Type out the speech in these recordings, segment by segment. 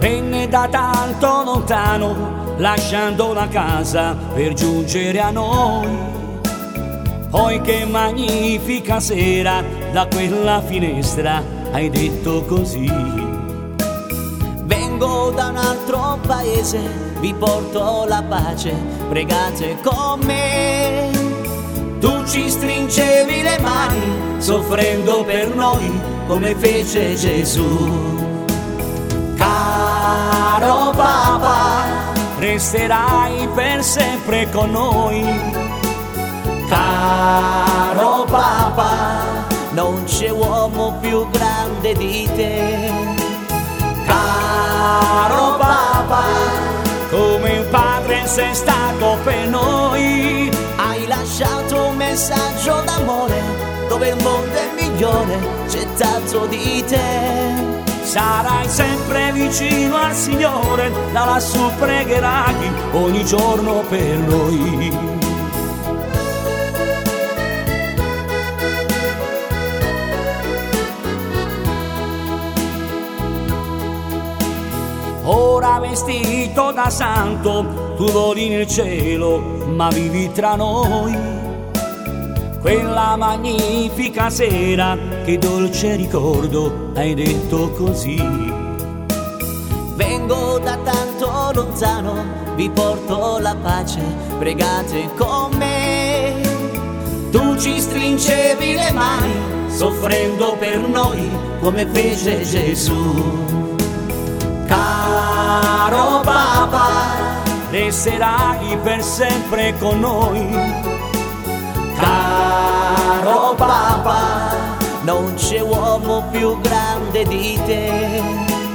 venne da tanto lontano, lasciando la casa per giungere a noi. Poi che magnifica sera, da quella finestra hai detto così: vengo da un altro paese, vi porto la pace, pregate con me. Tu ci stringevi le mani, soffrendo per noi, come fece Gesù. Caro Papa, resterai per sempre con noi. Caro Papa, non c'è uomo più grande di te. Caro Papa, come un padre sei stato per noi. Hai lasciato un messaggio d'amore, dove il mondo è migliore, c'è tanto di te. Sarai sempre vicino al Signore, da lassù pregherai ogni giorno per noi. Ora vestito da santo, tu voli nel cielo, ma vivi tra noi. Quella magnifica sera, che dolce ricordo, hai detto così: vengo da tanto lontano, vi porto la pace, pregate con me. Tu ci stringevi le mani, soffrendo per noi, come fece Gesù. Caro Papa, resterai per sempre con noi. Caro Papa, non c'è uomo più grande di te.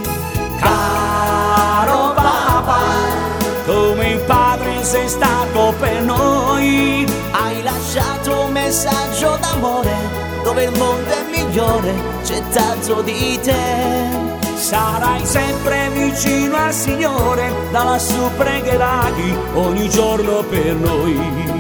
Caro Papa, come un padre sei stato per noi. Hai lasciato un messaggio d'amore, dove il mondo è migliore, c'è tanto di te. Sarai sempre vicino al Signore, da lassù pregherai ogni giorno per noi.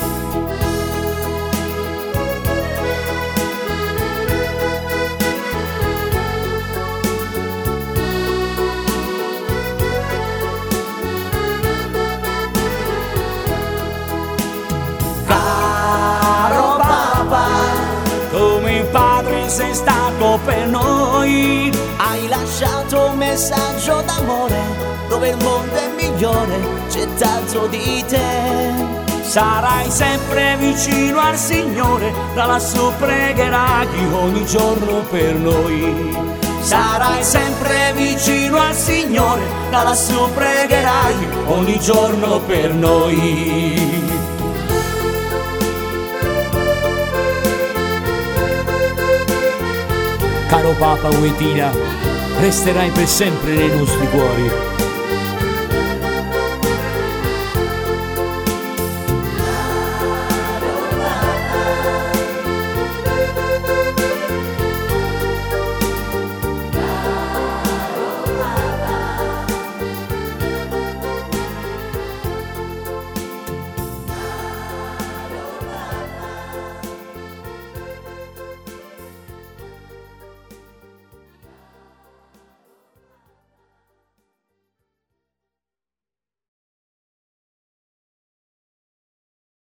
Caro Papa, come un padre sei stato per noi. Hai lasciato un messaggio d'amore, dove il mondo è migliore, c'è tanto di te. Sarai sempre vicino al Signore, da lassù pregherai ogni giorno per noi. Sarai sempre vicino al Signore, da lassù pregherai ogni giorno per noi. Caro Papa Wojtyła, resterai per sempre nei nostri cuori.